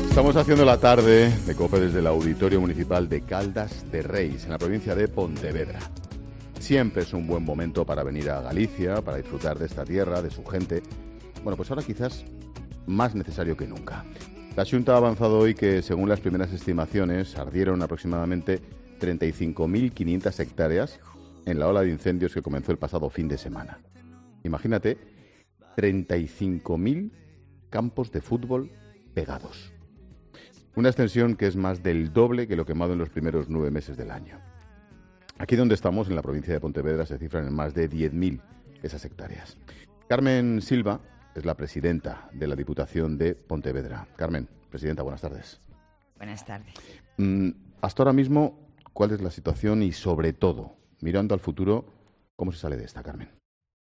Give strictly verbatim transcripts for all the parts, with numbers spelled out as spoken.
Estamos haciendo la tarde de COPE desde el Auditorio Municipal de Caldas de Reis, en la provincia de Pontevedra. Siempre es un buen momento para venir a Galicia, para disfrutar de esta tierra, de su gente. Bueno, pues ahora quizás más necesario que nunca. La Xunta ha avanzado hoy que, según las primeras estimaciones, ardieron aproximadamente treinta y cinco mil quinientas hectáreas en la ola de incendios que comenzó el pasado fin de semana. Imagínate, treinta y cinco mil campos de fútbol pegados. Una extensión que es más del doble que lo quemado en los primeros nueve meses del año. Aquí donde estamos, en la provincia de Pontevedra, se cifran en más de diez mil esas hectáreas. Carmen Silva es la presidenta de la Diputación de Pontevedra. Carmen, presidenta, buenas tardes. Buenas tardes. Mm, hasta ahora mismo, ¿cuál es la situación y, sobre todo, mirando al futuro, cómo se sale de esta, Carmen?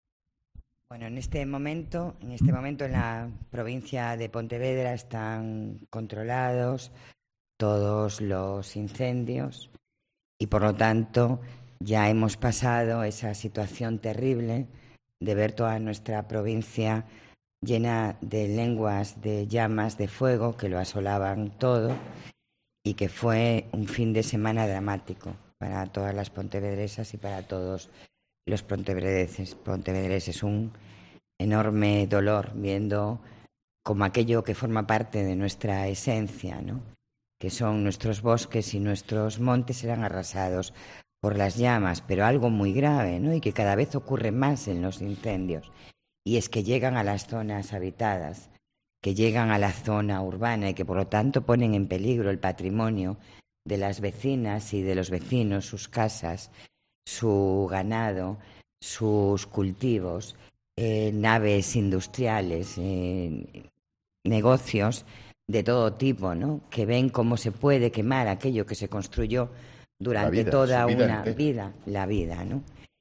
Bueno, en este momento, en este momento en la provincia de Pontevedra están controlados todos los incendios y, por lo tanto, ya hemos pasado esa situación terrible de ver toda nuestra provincia llena de lenguas de llamas de fuego que lo asolaban todo y que fue un fin de semana dramático para todas las pontevedresas y para todos los pontevedreses. Pontevedreses un enorme dolor viendo como aquello que forma parte de nuestra esencia, ¿no?, que son nuestros bosques y nuestros montes, eran arrasados por las llamas, pero algo muy grave, ¿no?, y que cada vez ocurre más en los incendios, y es que llegan a las zonas habitadas, que llegan a la zona urbana y que por lo tanto ponen en peligro el patrimonio de las vecinas y de los vecinos, sus casas, su ganado, sus cultivos, eh, naves industriales, eh, negocios de todo tipo, ¿no?, que ven cómo se puede quemar aquello que se construyó durante vida, toda vida una entera. vida, la vida, ¿no?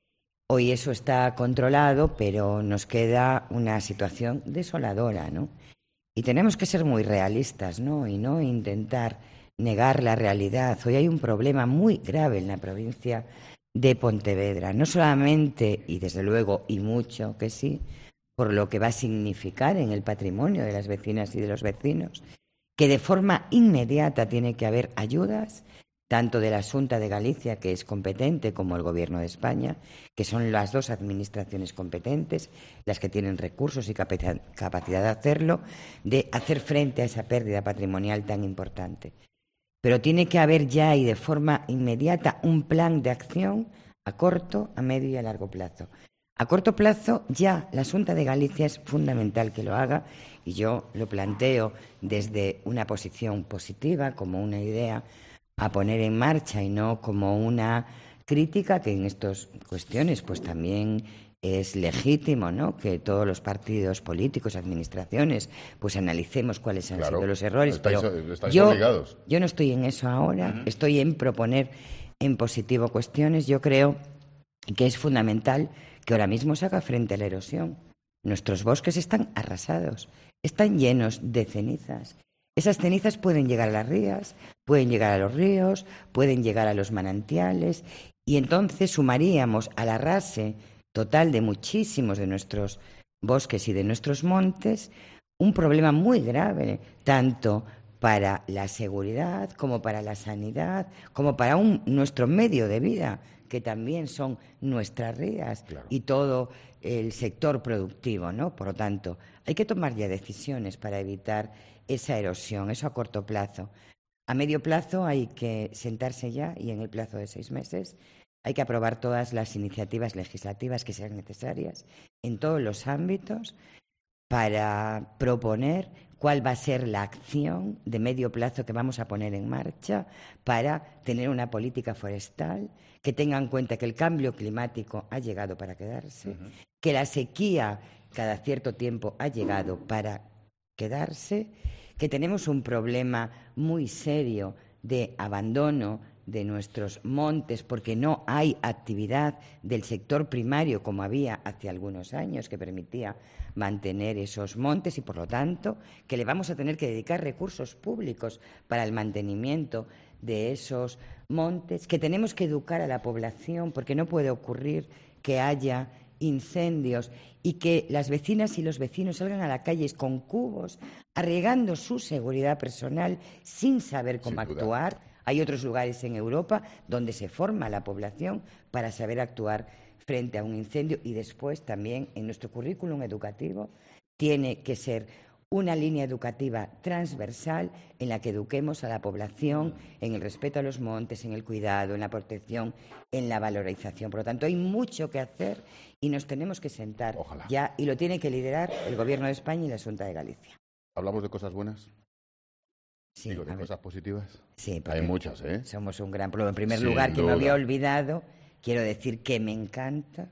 Hoy eso está controlado, pero nos queda una situación desoladora, ¿no? Y tenemos que ser muy realistas, ¿no?, y no intentar negar la realidad. Hoy hay un problema muy grave en la provincia de Pontevedra, no solamente, y desde luego, y mucho que sí, por lo que va a significar en el patrimonio de las vecinas y de los vecinos, que de forma inmediata tiene que haber ayudas, tanto de la Xunta de Galicia, que es competente, como el Gobierno de España, que son las dos administraciones competentes, las que tienen recursos y capacidad de hacerlo, de hacer frente a esa pérdida patrimonial tan importante. Pero tiene que haber ya y de forma inmediata un plan de acción a corto, a medio y a largo plazo. A corto plazo ya la Xunta de Galicia es fundamental que lo haga, y yo lo planteo desde una posición positiva, como una idea a poner en marcha y no como una crítica, que en estas cuestiones pues también es legítimo, ¿no?, que todos los partidos políticos, administraciones, pues analicemos cuáles han Claro, sido los errores. estáis, pero estáis yo, obligados. yo no estoy en eso ahora, uh-huh. Estoy en proponer en positivo cuestiones. Yo creo que es fundamental que ahora mismo se haga frente a la erosión. Nuestros bosques están arrasados, están llenos de cenizas. Esas cenizas pueden llegar a las rías, pueden llegar a los ríos, pueden llegar a los manantiales, y entonces sumaríamos al arrase total de muchísimos de nuestros bosques y de nuestros montes un problema muy grave, tanto para la seguridad como para la sanidad, como para un, nuestro medio de vida, que también son nuestras rías, claro, y todo el sector productivo, ¿no? Por lo tanto, hay que tomar ya decisiones para evitar esa erosión, eso a corto plazo. A medio plazo hay que sentarse ya, y en el plazo de seis meses hay que aprobar todas las iniciativas legislativas que sean necesarias en todos los ámbitos para proponer cuál va a ser la acción de medio plazo que vamos a poner en marcha para tener una política forestal que tenga en cuenta que el cambio climático ha llegado para quedarse, uh-huh. que la sequía cada cierto tiempo ha llegado para quedarse, que tenemos un problema muy serio de abandono de nuestros montes porque no hay actividad del sector primario como había hace algunos años que permitía mantener esos montes, y por lo tanto que le vamos a tener que dedicar recursos públicos para el mantenimiento de esos montes, que tenemos que educar a la población porque no puede ocurrir que haya incendios y que las vecinas y los vecinos salgan a la calle con cubos, arriesgando su seguridad personal sin saber cómo actuar. Hay otros lugares en Europa donde se forma la población para saber actuar frente a un incendio, y después también en nuestro currículum educativo tiene que ser una línea educativa transversal en la que eduquemos a la población en el respeto a los montes, en el cuidado, en la protección, en la valorización. Por lo tanto, hay mucho que hacer y nos tenemos que sentar Ojalá. ya, y lo tiene que liderar el Gobierno de España y la Xunta de Galicia. ¿Hablamos de cosas buenas? Sí, Digo, de a ver. cosas positivas. Sí, Hay muchas, ¿eh? Somos un gran pueblo. En primer Sin lugar, que duda. me había olvidado, quiero decir que me encanta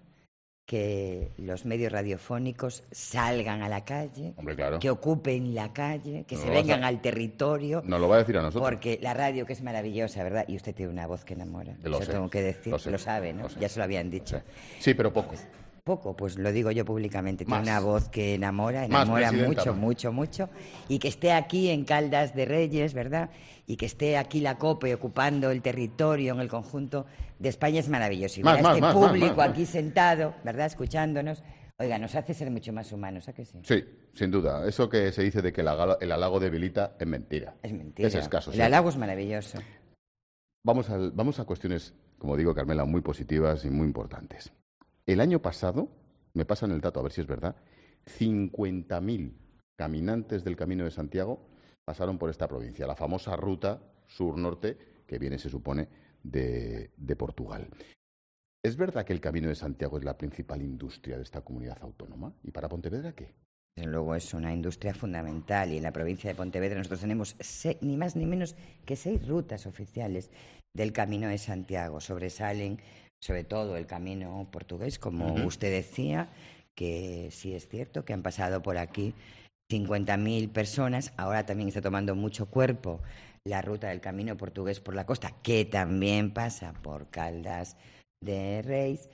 que los medios radiofónicos salgan a la calle, Hombre, claro. que ocupen la calle, que No se lo vas vengan a- al territorio. Nos lo va a decir a nosotros. Porque la radio, que es maravillosa, ¿verdad? Y usted tiene una voz que enamora. Lo Eso sé, tengo que decir. lo sé, Lo sabe, ¿no? lo sé. Ya se lo habían dicho. Sí, pero poco. Poco, pues lo digo yo públicamente. Tiene Más. una voz que enamora, Más, enamora presidenta, mucho, más. mucho, mucho. Y que esté aquí en Caldas de Reyes, ¿verdad? Y que esté aquí la COPE ocupando el territorio en el conjunto de España es maravilloso. Y Más, ver a más, este más, más, público más, aquí más. sentado, ¿verdad? Escuchándonos. Oiga, nos hace ser mucho más humanos, ¿a que sí? Sí, sin duda. Eso que se dice de que el halago, el halago debilita es mentira. Es mentira. Es escaso. El sí. halago es maravilloso. Vamos, al- vamos a cuestiones, como digo, Carmela, muy positivas y muy importantes. El año pasado, me pasan el dato a ver si es verdad, cincuenta mil caminantes del Camino de Santiago pasaron por esta provincia, la famosa ruta sur-norte que viene, se supone, de, de Portugal. ¿Es verdad que el Camino de Santiago es la principal industria de esta comunidad autónoma? ¿Y para Pontevedra qué? Desde luego es una industria fundamental, y en la provincia de Pontevedra nosotros tenemos se- ni más ni menos que seis rutas oficiales del Camino de Santiago. Sobresalen sobre todo el camino portugués, como Ujú. usted decía, que sí es cierto que han pasado por aquí cincuenta mil personas. Ahora también está tomando mucho cuerpo la ruta del camino portugués por la costa, que también pasa por Caldas de Reis,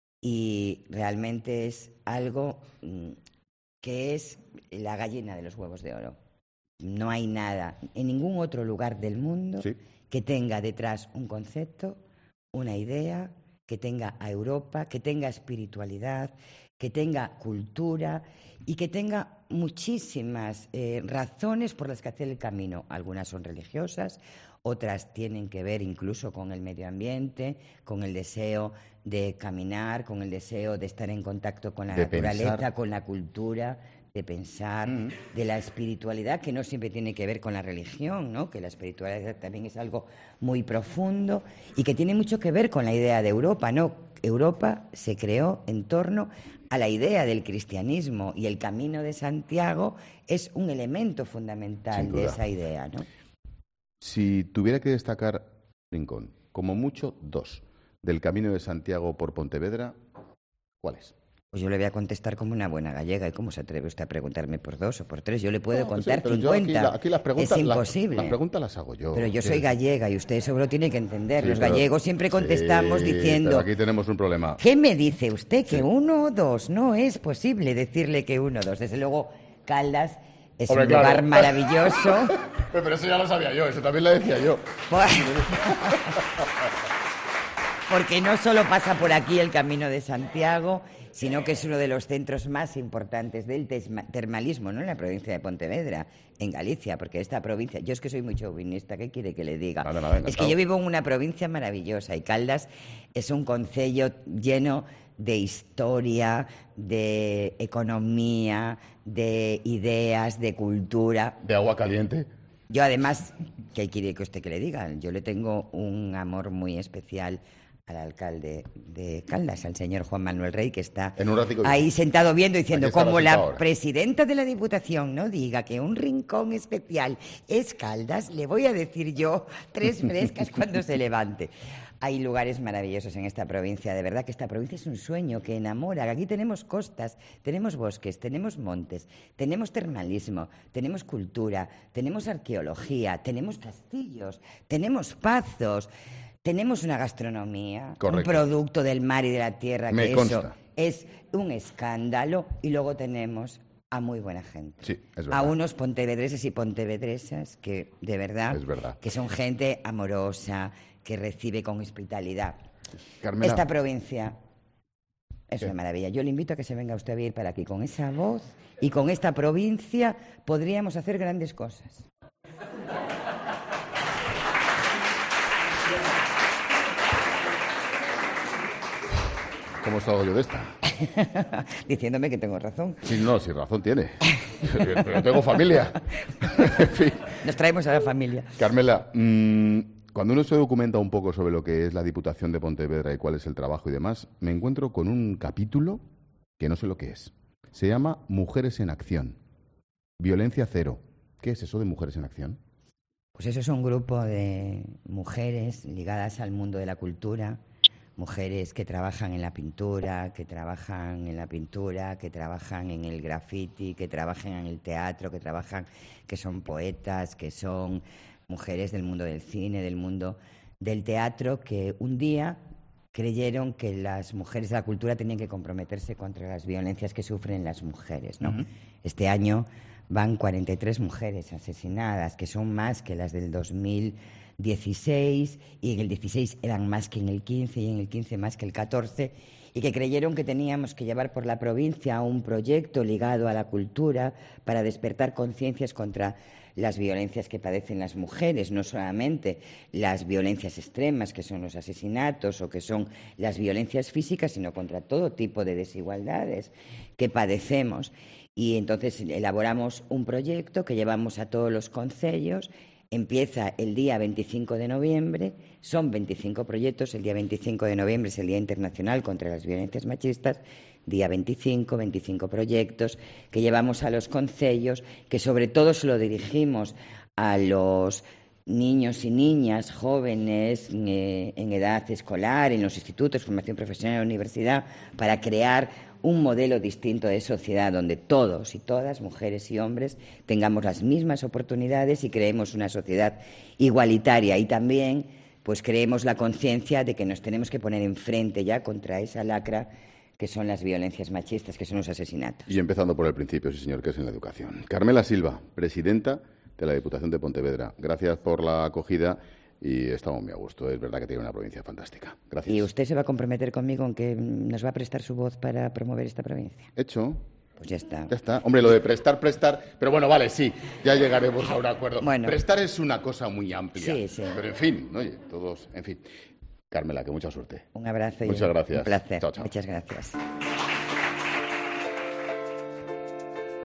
y realmente es algo mm, que es la gallina de los huevos de oro. No hay nada en ningún otro lugar del mundo Sí. que tenga detrás un concepto, una idea, que tenga a Europa, que tenga espiritualidad, que tenga cultura y que tenga muchísimas eh, razones por las que hacer el camino. Algunas son religiosas, otras tienen que ver incluso con el medio ambiente, con el deseo de caminar, con el deseo de estar en contacto con la De naturaleza, pensar. con la cultura, de pensar, Mm. de la espiritualidad, que no siempre tiene que ver con la religión, ¿no? Que la espiritualidad también es algo muy profundo y que tiene mucho que ver con la idea de Europa, ¿no? Europa se creó en torno a la idea del cristianismo, y el Camino de Santiago es un elemento fundamental Sin de duda. esa idea, ¿no? Si tuviera que destacar, Rincón, como mucho dos, del Camino de Santiago por Pontevedra, ¿cuáles? Pues yo le voy a contestar como una buena gallega. ¿Y cómo se atreve usted a preguntarme por dos o por tres? Yo le puedo No, contar sí, pero yo cincuenta. Aquí, la- aquí las preguntas, es las- imposible. Las, preguntas las hago yo. Pero yo Sí. soy gallega y usted eso lo tiene que entender. Sí, Los pero- gallegos siempre contestamos Sí, diciendo... pero aquí tenemos un problema. ¿Qué me dice usted? ¿Que Sí. uno o dos? No es posible decirle que uno o dos. Desde luego, Caldas es Hombre, un claro. lugar maravilloso. Pero eso ya lo sabía yo, eso también lo decía yo. Porque no solo pasa por aquí el Camino de Santiago, sino que es uno de los centros más importantes del tesma- termalismo, ¿no? En la provincia de Pontevedra, en Galicia, porque esta provincia... Yo es que soy muy chauvinista, ¿qué quiere que le diga? Nada, nada, es que encantado. yo vivo en una provincia maravillosa, y Caldas es un concello lleno de historia, de economía, de ideas, de cultura. De agua caliente. Yo además, ¿qué quiere que usted que le diga? Yo le tengo un amor muy especial al alcalde de Caldas, al señor Juan Manuel Rey, que está En un ratico ahí viene. sentado viendo, diciendo, Aquí estará como la sentado ahora. presidenta de la Diputación no diga que un rincón especial es Caldas, le voy a decir yo tres frescas cuando se levante. Hay lugares maravillosos en esta provincia, de verdad que esta provincia es un sueño que enamora. Aquí tenemos costas, tenemos bosques, tenemos montes, tenemos termalismo, tenemos cultura, tenemos arqueología, tenemos castillos, tenemos pazos, tenemos una gastronomía, Correcto. un producto del mar y de la tierra, Me que consta. eso es un escándalo, y luego tenemos a muy buena gente. Sí, es A verdad. unos pontevedreses y pontevedresas que, de verdad, Es verdad. que son gente amorosa, que recibe con hospitalidad. Carmela, Esta provincia Es una maravilla. Yo le invito a que se venga usted a vivir para aquí. Con esa voz y con esta provincia podríamos hacer grandes cosas. ¿Cómo salgo yo de esta? Diciéndome que tengo razón. Sí, no, sí, razón tiene. Pero tengo familia. En fin. Nos traemos a la familia. Carmela, mmm, cuando uno se documenta un poco sobre lo que es la Diputación de Pontevedra y cuál es el trabajo y demás, me encuentro con un capítulo que no sé lo que es. Se llama Mujeres en Acción. Violencia cero. ¿Qué es eso de Mujeres en Acción? Pues eso es un grupo de mujeres ligadas al mundo de la cultura, mujeres que trabajan en la pintura, que trabajan en la pintura, que trabajan en el graffiti, que trabajan en el teatro, que trabajan, que son poetas, que son mujeres del mundo del cine, del mundo del teatro, que un día creyeron que las mujeres de la cultura tenían que comprometerse contra las violencias que sufren las mujeres, ¿no? Uh-huh. Este año van cuarenta y tres mujeres asesinadas, que son más que las del dos mil dieciséis, y en el dieciséis eran más que en el quince, y en el quince más que el catorce, y que creyeron que teníamos que llevar por la provincia un proyecto ligado a la cultura para despertar conciencias contra las violencias que padecen las mujeres, no solamente las violencias extremas, que son los asesinatos o que son las violencias físicas, sino contra todo tipo de desigualdades que padecemos. Y entonces elaboramos un proyecto que llevamos a todos los concellos. Empieza el día veinticinco de noviembre, son veinticinco proyectos, el día veinticinco de noviembre es el Día Internacional contra las Violencias Machistas, día veinticinco, veinticinco proyectos que llevamos a los concellos, que sobre todo se lo dirigimos a los niños y niñas jóvenes eh, en edad escolar, en los institutos, formación profesional en la universidad, para crear un modelo distinto de sociedad donde todos y todas, mujeres y hombres, tengamos las mismas oportunidades y creemos una sociedad igualitaria. Y también pues creemos la conciencia de que nos tenemos que poner enfrente ya contra esa lacra que son las violencias machistas, que son los asesinatos. Y empezando por el principio, sí señor, que es en la educación. Carmela Silva, presidenta de la Diputación de Pontevedra. Gracias por la acogida y estamos muy a gusto. Es verdad que tiene una provincia fantástica. Gracias. ¿Y usted se va a comprometer conmigo en que nos va a prestar su voz para promover esta provincia? Hecho. Pues ya está. Ya está. Hombre, lo de prestar, prestar... Pero bueno, vale, sí, ya llegaremos a un acuerdo. Bueno. Prestar es una cosa muy amplia. Sí, sí. Pero en fin, oye, todos... En fin. Carmela, que mucha suerte. Un abrazo y Muchas gracias. un placer. Chao, chao. Muchas gracias.